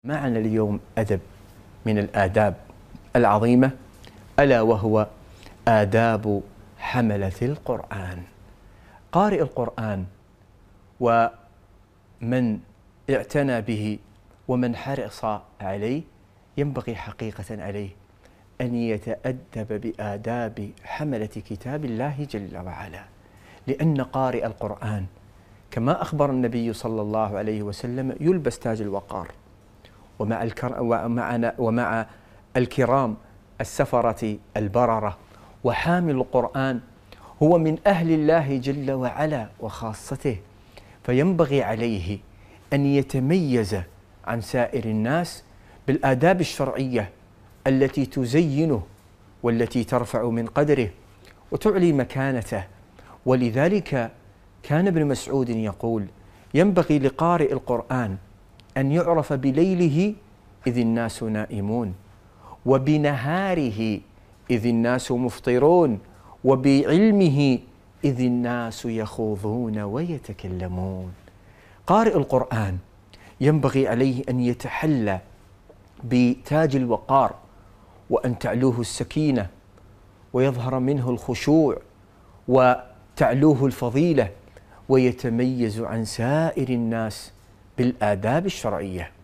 معنا اليوم أدب من الآداب العظيمة، ألا وهو آداب حملة القرآن. قارئ القرآن ومن اعتنى به ومن حرص عليه ينبغي حقيقة عليه أن يتأدب بآداب حملة كتاب الله جل وعلا، لأن قارئ القرآن كما أخبر النبي صلى الله عليه وسلم يلبس تاج الوقار، ومع الكرام السفرة البررة، وحامل القرآن هو من أهل الله جل وعلا وخاصته، فينبغي عليه أن يتميز عن سائر الناس بالآداب الشرعية التي تزينه والتي ترفع من قدره وتعلي مكانته. ولذلك كان ابن مسعود يقول: ينبغي لقارئ القرآن أن يعرف بليله إذ الناس نائمون، وبنهاره إذ الناس مفطرون، وبعلمه إذ الناس يخوضون ويتكلمون. قارئ القرآن ينبغي عليه أن يتحلى بتاج الوقار، وأن تعلوه السكينة ويظهر منه الخشوع وتعلوه الفضيلة، ويتميز عن سائر الناس بالآداب الشرعية.